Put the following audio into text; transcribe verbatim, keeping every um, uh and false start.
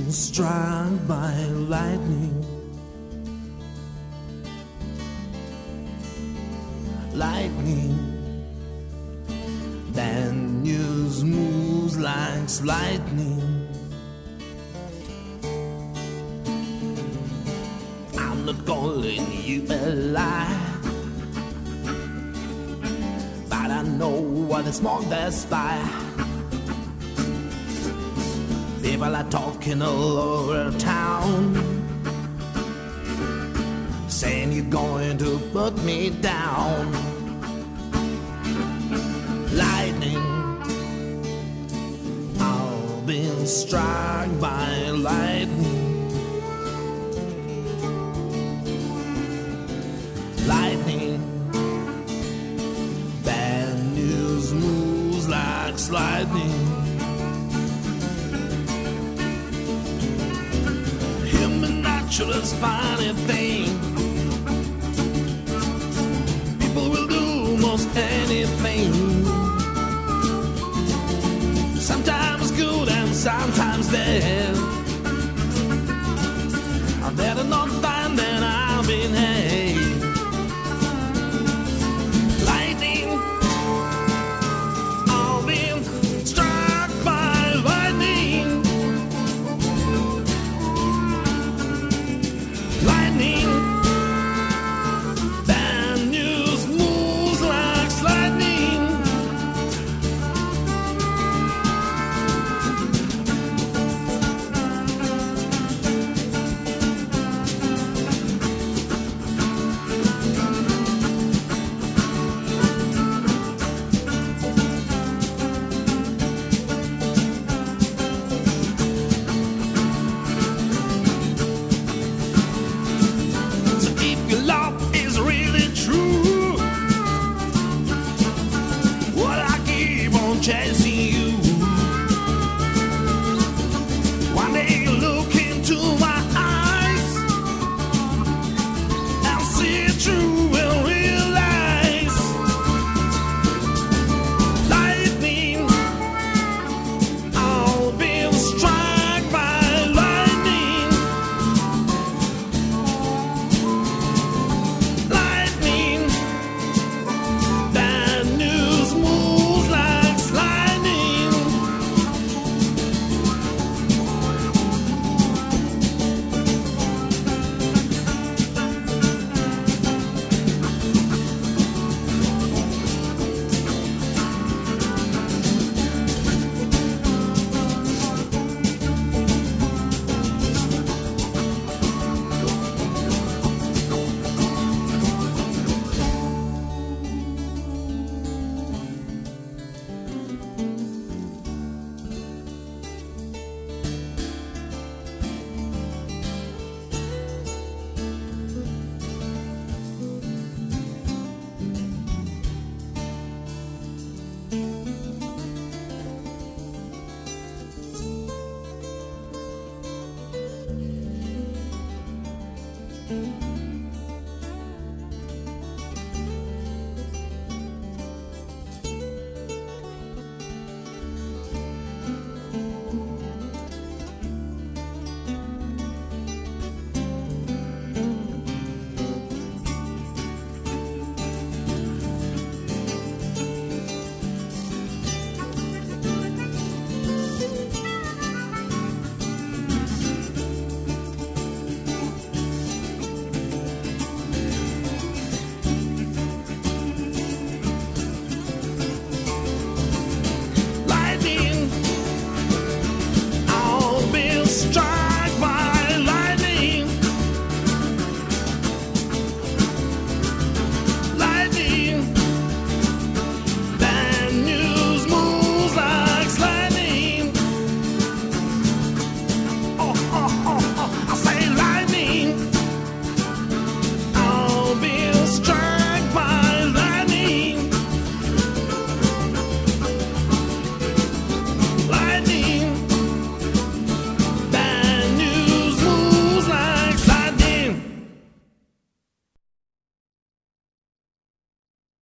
struck by lightning. Lightning. Then news moves like lightning. I'm not calling you a lie, but I know what the smoke there's fire. People are talking all over town, saying you're going to put me down. Lightning, I've been struck by lightning. Lightning, bad news moves like lightning. Human nature is funny thing. People will do most anything. Sometimes good and sometimes bad. I'm better not find than I've been had. Lightning, I've been struck by lightning. Lightning, bad news moves like lightning. Chasing